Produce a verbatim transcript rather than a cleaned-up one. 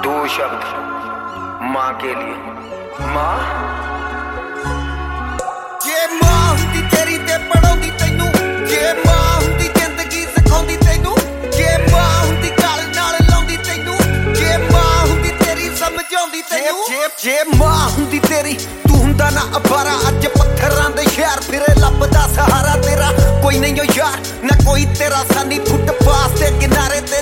दो शब्द माँ के लिए। माँ जे माँ हुंदी तेरी ते पढ़ाउंदी तैनू, जे माँ हुंदी जिंदगी सिखाउंदी तैनू, जे माँ हुंदी गल नाल लाउंदी तैनू, जे माँ हुंदी तेरी समझाउंदी तैनू, जे जे माँ हुंदी तेरी तू हुंदा ना अबारा। अज पत्थरां दे शहर फिरे लभदा सहारा तेरा कोई नहीं हो यार, ना कोई तेरा सानी फुटपाथ दे किनारे ते